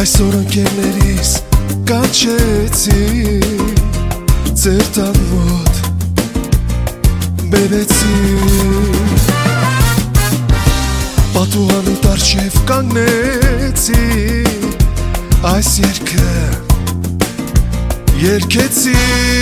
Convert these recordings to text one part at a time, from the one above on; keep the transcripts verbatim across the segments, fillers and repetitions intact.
Այսօր ընկերներիս կանչեցի, ձեր տան մոտ բերեցի, պատուհանի տառջև կանգնեցի, այս երգը երգեցի,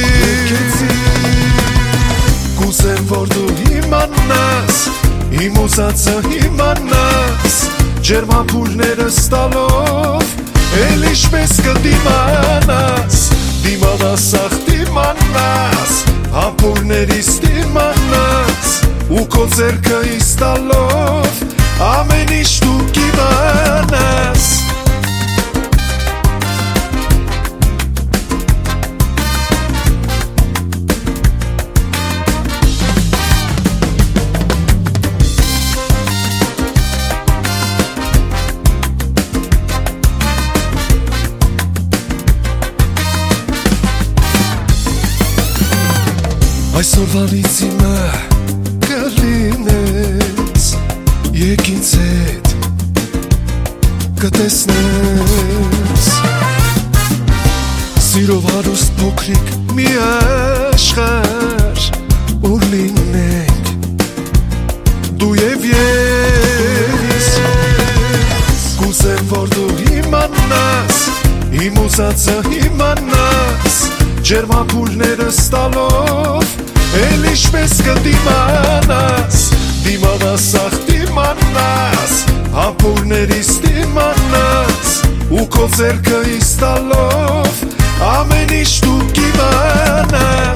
կուզեմ որ դու իմանաս, իմ ուզածը իմանաս, ջերմափուլները ստալով, էլ ինչպես կդիմանաս, դիմանաս ախ դիմանաս, համբուրներից դիմանաս, ու քո ձեռքը ինձ տալով, ամեն ինչ դու կիմանաս. Այսօրվանից իմը կլինես, եկ ինձ հետ կտեսնես, սիրով հարուստ փոքրիկ մի աշխարհ, ուր լինենք դու և ես, կուզեմ որ դու իմանաս, իմ ուզածը իմանաս, ջերմափուլները ստալով, էլ ինչպես կդիմանաս, դիմանաս ախ դիմանաս, համբուրներից դիմանաս, ու քո ձեռքը ինձ տալով, ամեն ինչ դու կիմանաս.